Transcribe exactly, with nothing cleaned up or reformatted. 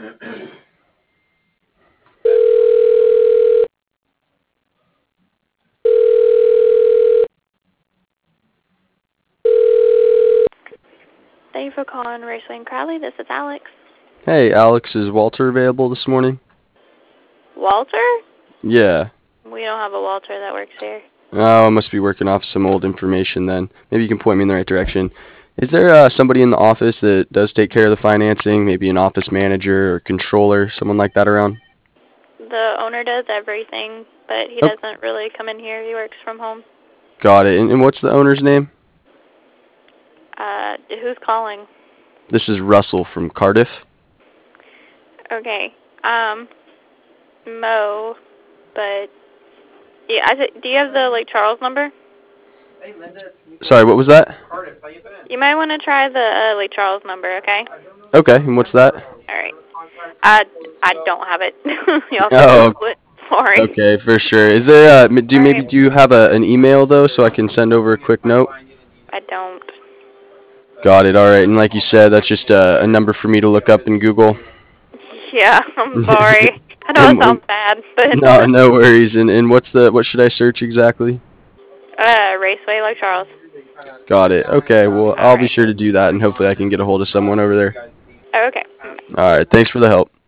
Thank you for calling Raceway and Crowley. This is Alex. Hey, Alex, is Walter available this morning? Walter? Yeah. We don't have a Walter that works here. Oh, I must be working off some old information then. Maybe you can point me in the right direction. Is there uh, somebody in the office that does take care of the financing? Maybe an office manager or controller, someone like that around? The owner does everything, but he Oh, doesn't really come in here. He works from home. got it. And, and what's the owner's name? Uh, who's calling? This is Russell from Cardiff. Okay. Um, Mo, but yeah, I th- do you have the Lake Charles number? Sorry, what was that? You might want to try the uh, Lake Charles number, okay? Okay, and what's that? All right. I, I don't have it. Y'all can Oh, Google it. Sorry. okay, for sure. Is there uh do you, All maybe right. do you have a, an email though so I can send over a quick note? I don't. Got it. All right. And like you said, that's just a, a number for me to look up in Google. Yeah, I'm sorry. I know it and, sounds and bad, but no, no worries. And and what's the what should I search exactly? uh, Raceway Lake Charles. Got it. Okay. Well, All I'll be right. sure to do that, and hopefully I can get a hold of someone over there. Okay. All right. Thanks for the help.